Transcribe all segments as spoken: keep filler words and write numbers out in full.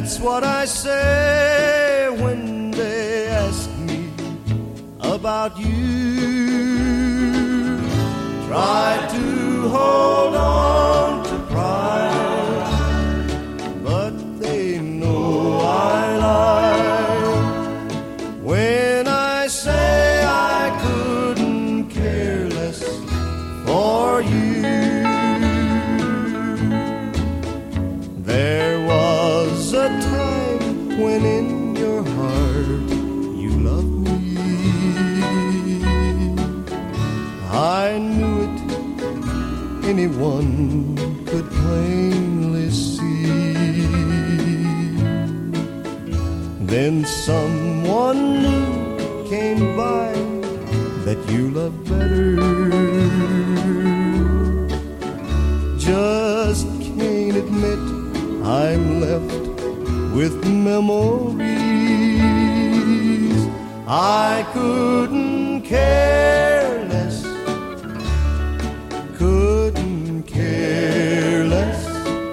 That's what I say when they ask me about you. Try to hold on to pride, but they know I lie when I say I couldn't care less for you. There was a time when in your heart you loved me. I knew it, anyone could plainly see. Then someone new came by that you loved better. Just can't admit I'm left with memories. I couldn't care less, couldn't care less.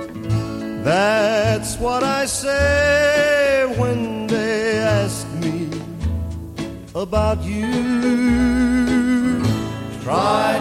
That's what I say when they ask me about you. Try